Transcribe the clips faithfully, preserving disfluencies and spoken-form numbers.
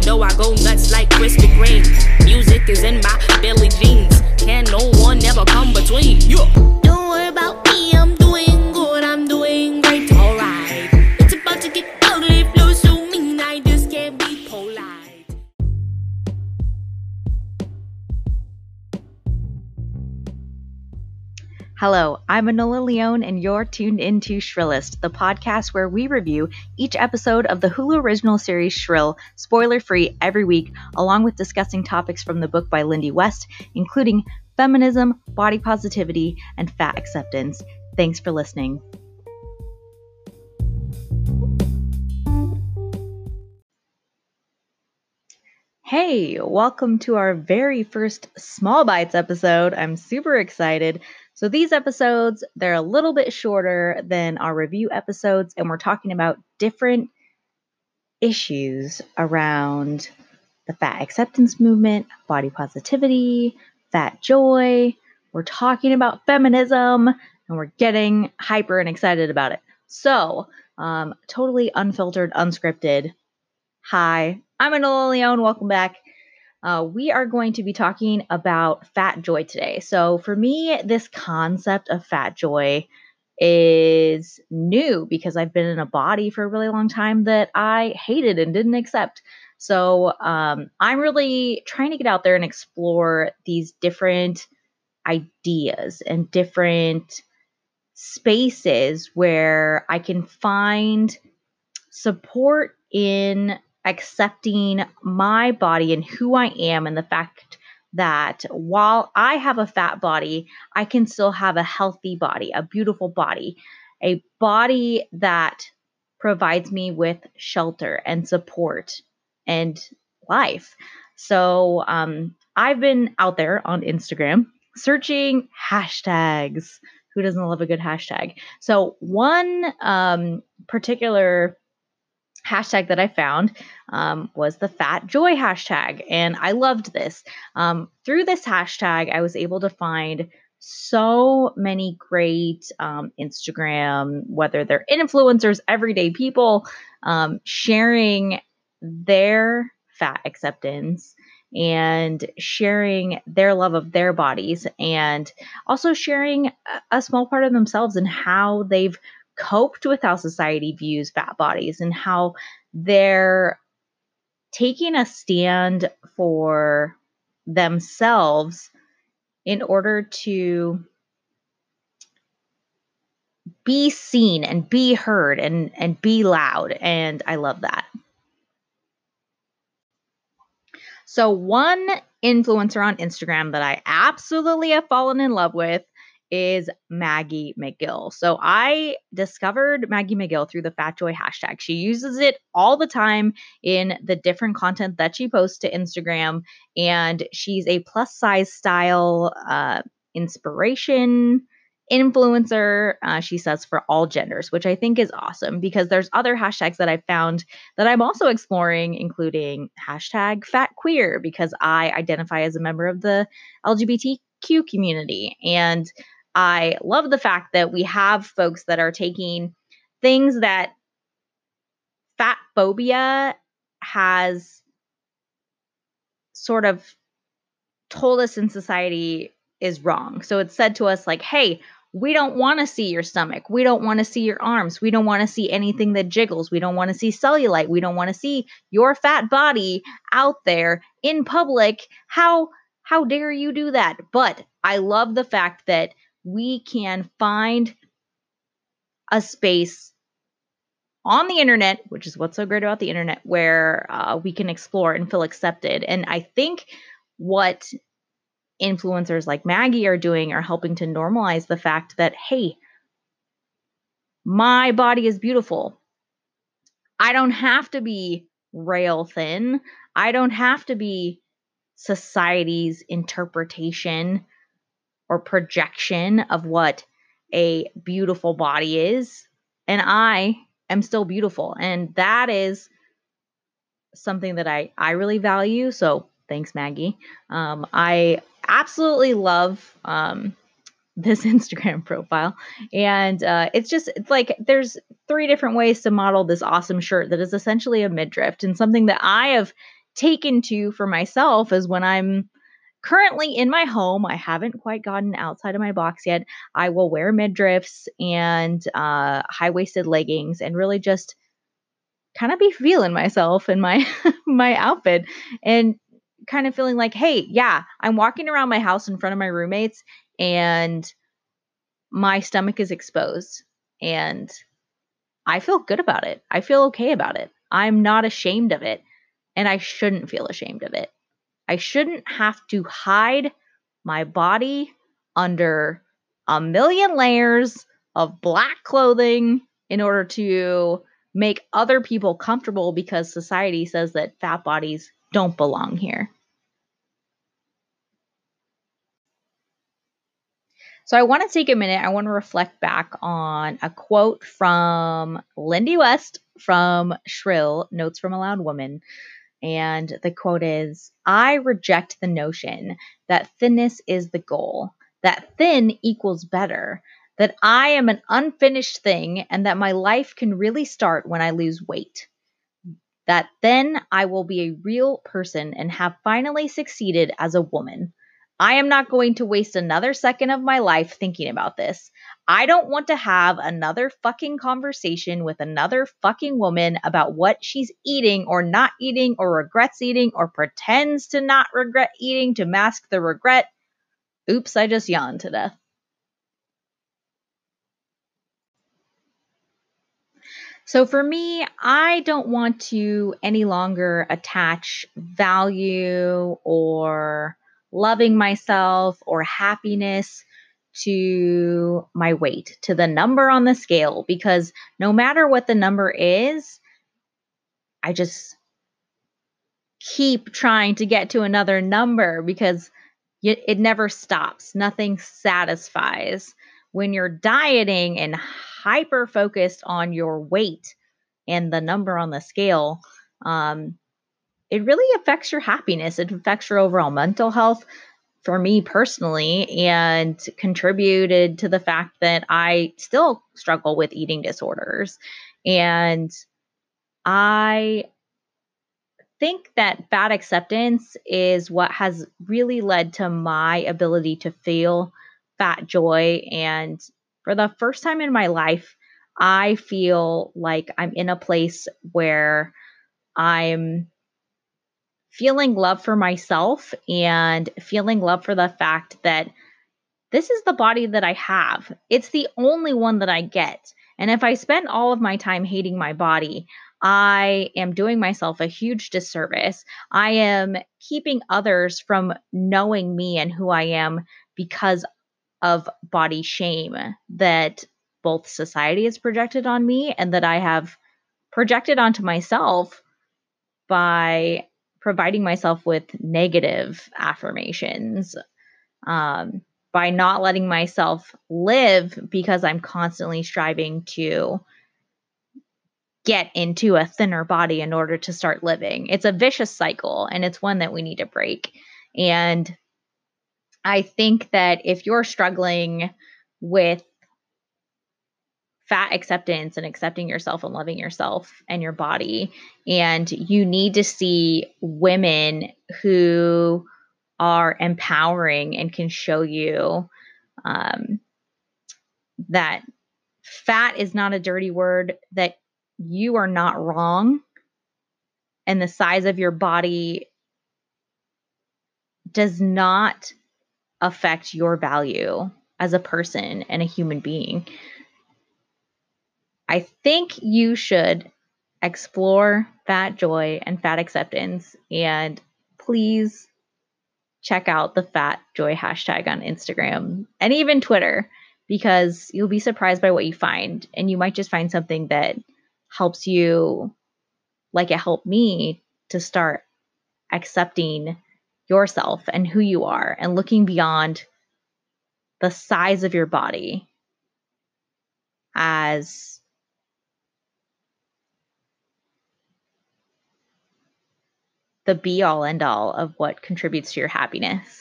show, I go nuts like Krispy Kreme. Music is in my Billie Jeans. Can no one ever come between? Yeah. Don't worry about me, I'm doing good, I'm doing great. Alright, it's about to get ugly, flow so mean, I just can't be polite. Hello, I'm Manola Leone, and you're tuned into Shrillest, the podcast where we review each episode of the Hulu original series Shrill, spoiler-free every week, along with discussing topics from the book by Lindy West, including feminism, body positivity, and fat acceptance. Thanks for listening. Hey, welcome to our very first Small Bites episode. I'm super excited. So these episodes, they're a little bit shorter than our review episodes, and we're talking about different issues around the fat acceptance movement, body positivity, fat joy. We're talking about feminism, and we're getting hyper and excited about it. So, um, totally unfiltered, unscripted. Hi, I'm Manola Leone. Welcome back. Uh, we are going to be talking about fat joy today. So for me, this concept of fat joy is new because I've been in a body for a really long time that I hated and didn't accept. So um, I'm really trying to get out there and explore these different ideas and different spaces where I can find support in accepting my body and who I am, and the fact that while I have a fat body, I can still have a healthy body, a beautiful body, a body that provides me with shelter and support and life. So um, I've been out there on Instagram searching hashtags. Who doesn't love a good hashtag? So one um, particular hashtag that I found um, was the fat joy hashtag. And I loved this. Um, through this hashtag, I was able to find so many great um, Instagram, whether they're influencers, everyday people, um, sharing their fat acceptance and sharing their love of their bodies, and also sharing a, a small part of themselves and how they've coped with how society views fat bodies and how they're taking a stand for themselves in order to be seen and be heard and, and be loud. And I love that. So one influencer on Instagram that I absolutely have fallen in love with is Maggie McGill. So I discovered Maggie McGill through the Fat Joy hashtag. She uses it all the time in the different content that she posts to Instagram, and she's a plus size style uh, inspiration influencer. Uh, she says for all genders, which I think is awesome because there's other hashtags that I found that I'm also exploring, including hashtag fat queer, because I identify as a member of the L G B T Q community. And I love the fact that we have folks that are taking things that fat phobia has sort of told us in society is wrong. So it's said to us like, hey, we don't want to see your stomach. We don't want to see your arms. We don't want to see anything that jiggles. We don't want to see cellulite. We don't want to see your fat body out there in public. How how dare you do that? But I love the fact that we can find a space on the internet, which is what's so great about the internet, where uh, we can explore and feel accepted. And I think what influencers like Maggie are doing are helping to normalize the fact that, hey, my body is beautiful. I don't have to be rail thin. I don't have to be society's interpretation or projection of what a beautiful body is. And I am still beautiful. And that is something that I, I really value. So thanks, Maggie. Um, I absolutely love um, this Instagram profile. And uh, it's just, it's like there's three different ways to model this awesome shirt that is essentially a midriff, and something that I have taken to for myself is when I'm currently in my home. I haven't quite gotten outside of my box yet. I will wear midriffs and uh, high-waisted leggings and really just kind of be feeling myself in my my outfit and kind of feeling like, hey, yeah, I'm walking around my house in front of my roommates and my stomach is exposed and I feel good about it. I feel okay about it. I'm not ashamed of it and I shouldn't feel ashamed of it. I shouldn't have to hide my body under a million layers of black clothing in order to make other people comfortable because society says that fat bodies don't belong here. So I want to take a minute. I want to reflect back on a quote from Lindy West from Shrill, Notes from a Loud Woman. And the quote is, I reject the notion that thinness is the goal, that thin equals better, that I am an unfinished thing, and that my life can really start when I lose weight. That then I will be a real person and have finally succeeded as a woman. I am not going to waste another second of my life thinking about this. I don't want to have another fucking conversation with another fucking woman about what she's eating or not eating or regrets eating or pretends to not regret eating to mask the regret. Oops, I just yawned to death. So for me, I don't want to any longer attach value or loving myself or happiness to my weight, to the number on the scale, because no matter what the number is, I just keep trying to get to another number because it never stops. Nothing satisfies. When you're dieting and hyper focused on your weight and the number on the scale, um, it really affects your happiness. It affects your overall mental health for me personally, and contributed to the fact that I still struggle with eating disorders. And I think that fat acceptance is what has really led to my ability to feel fat joy. And for the first time in my life, I feel like I'm in a place where I'm feeling love for myself and feeling love for the fact that this is the body that I have. It's the only one that I get. And if I spend all of my time hating my body, I am doing myself a huge disservice. I am keeping others from knowing me and who I am because of body shame that both society has projected on me and that I have projected onto myself by providing myself with negative affirmations. Um, by not letting myself live because I'm constantly striving to get into a thinner body in order to start living. It's a vicious cycle, and it's one that we need to break. And I think that if you're struggling with fat acceptance and accepting yourself and loving yourself and your body, and you need to see women who are empowering and can show you um, that fat is not a dirty word, that you are not wrong, and the size of your body does not affect your value as a person and a human being. I think you should explore fat joy and fat acceptance, and please check out the fat joy hashtag on Instagram and even Twitter, because you'll be surprised by what you find, and you might just find something that helps you, like it helped me, to start accepting yourself and who you are and looking beyond the size of your body as the be all end all of what contributes to your happiness.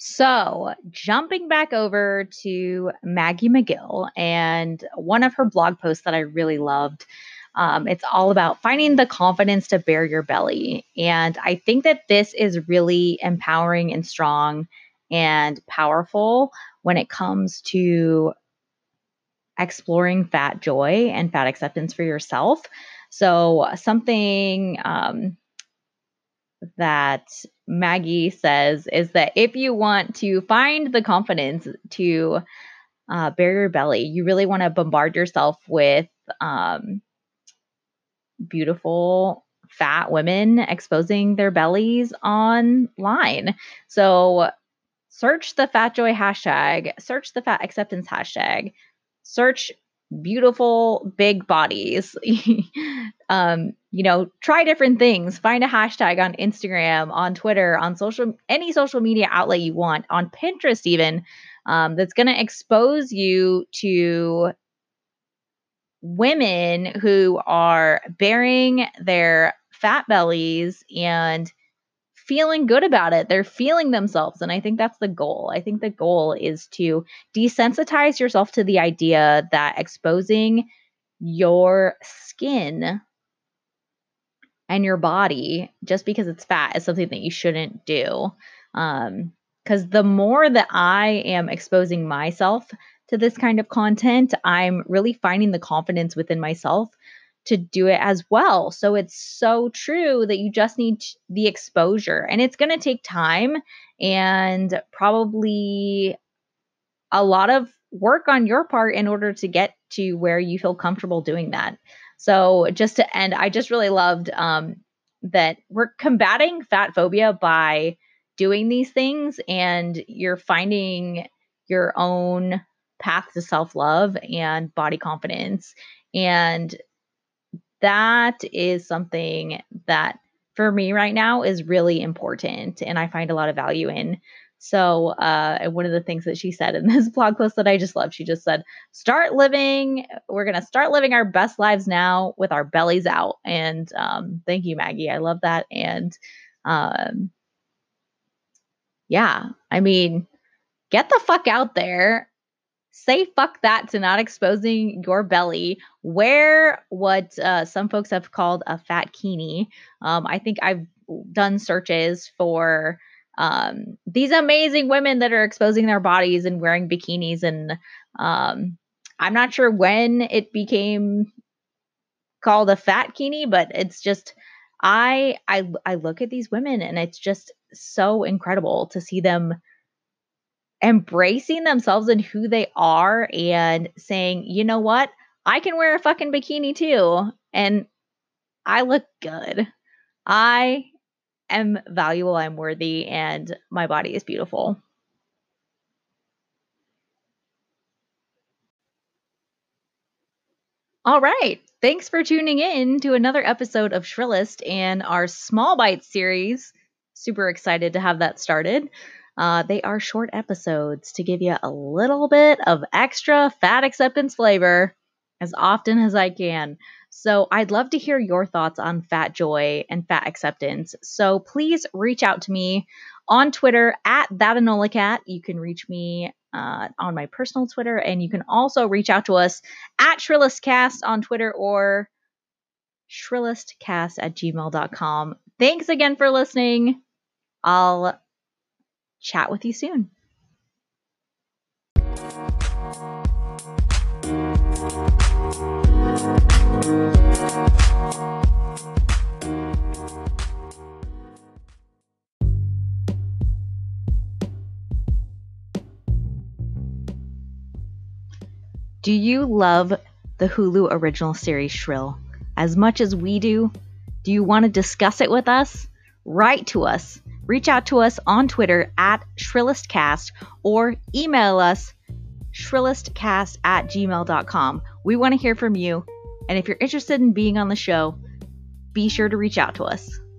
So, jumping back over to Maggie McGill and one of her blog posts that I really loved. Um, it's all about finding the confidence to bare your belly. And I think that this is really empowering and strong and powerful when it comes to exploring fat joy and fat acceptance for yourself. So, something um, that Maggie says is that if you want to find the confidence to uh, bare your belly, you really want to bombard yourself with um, beautiful fat women exposing their bellies online. So search the Fat Joy hashtag, search the Fat Acceptance hashtag, search beautiful big bodies. um, you know, try different things. Find a hashtag on Instagram, on Twitter, on social, any social media outlet you want, on Pinterest even, um, that's going to expose you to women who are bearing their fat bellies and feeling good about it. They're feeling themselves. And I think that's the goal. I think the goal is to desensitize yourself to the idea that exposing your skin and your body just because it's fat is something that you shouldn't do. Um, because the more that I am exposing myself to this kind of content, I'm really finding the confidence within myself to do it as well. So it's so true that you just need the exposure, and it's going to take time and probably a lot of work on your part in order to get to where you feel comfortable doing that. So just to end, I just really loved um, that we're combating fat phobia by doing these things, and you're finding your own path to self-love and body confidence. And that is something that for me right now is really important and I find a lot of value in. So uh, one of the things that she said in this blog post that I just love, she just said, start living, we're going to start living our best lives now with our bellies out. And um, thank you, Maggie. I love that. And um, yeah, I mean, get the fuck out there. Say fuck that to not exposing your belly. Wear what uh, some folks have called a fat kini. Um, I think I've done searches for um, these amazing women that are exposing their bodies and wearing bikinis. And um, I'm not sure when it became called a fat kini, but it's just, I, I, I look at these women and it's just so incredible to see them embracing themselves and who they are and saying, you know what? I can wear a fucking bikini too. And I look good. I am valuable. I'm worthy. And my body is beautiful. All right. Thanks for tuning in to another episode of Shrillest and our Small Bites series. Super excited to have that started. Uh, they are short episodes to give you a little bit of extra fat acceptance flavor as often as I can. So I'd love to hear your thoughts on fat joy and fat acceptance. So please reach out to me on Twitter at thatanolacat. You can reach me uh, on my personal Twitter, and you can also reach out to us at ShrillestCast on Twitter or shrillestcast at gmail dot com. Thanks again for listening. I'll chat with you soon. Do you love the Hulu original series Shrill as much as we do? Do you want to discuss it with us? Write to us. Reach out to us on Twitter at ShrillestCast or email us shrillestcast at gmail dot com. We want to hear from you. And if you're interested in being on the show, be sure to reach out to us.